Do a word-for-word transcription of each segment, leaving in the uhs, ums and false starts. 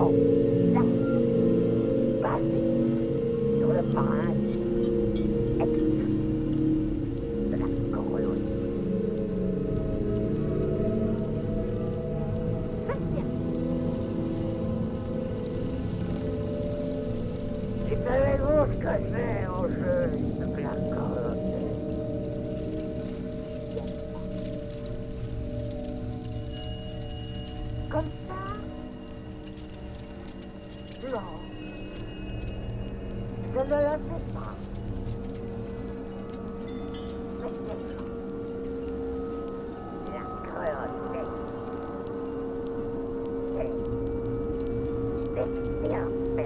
Non, là, basé sur le principe extrait de la colonie. Si savez-vous ce que c'est au jeu de la colonie? Comme ça? Non. Je ne le fais pas. Mais c'est la cruauté. C'est désespéré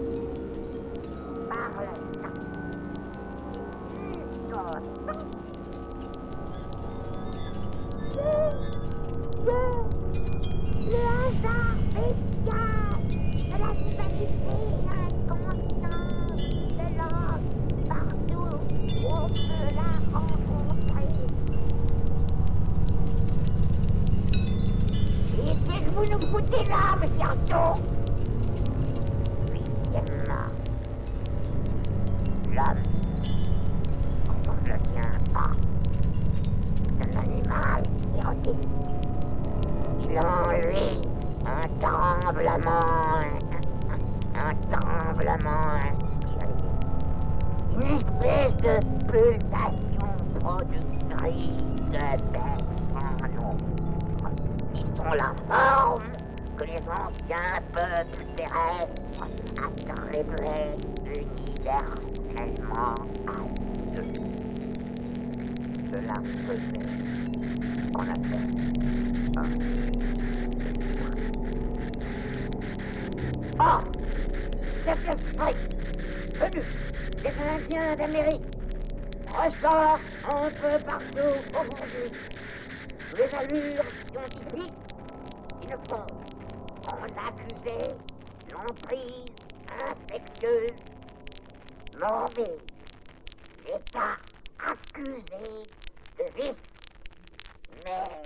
par le temps. Jusqu'au temps. Le, le, le hasard spécial de la humanité inconsciente de l'homme partout où on peut la rencontrer. Et si vous nous foutez là, monsieur Artaud? Huitièmement, l'homme, quand on ne le tient pas, c'est un animal érotique. Il a en lui un tremblement, un, un tremblement inspiré. Une espèce de pulsation productrice de bêtes sans nom. Ils sont la forme que les anciens peuples terrestres attribuaient universellement à Dieu. Cela faisait qu'on appelle un Or, cet esprit venu des Indiens d'Amérique ressort un peu partout aujourd'hui. Les allures scientifiques qui ne font qu'en accuser l'emprise infectieuse, morbide, l'état accusé de vice, mais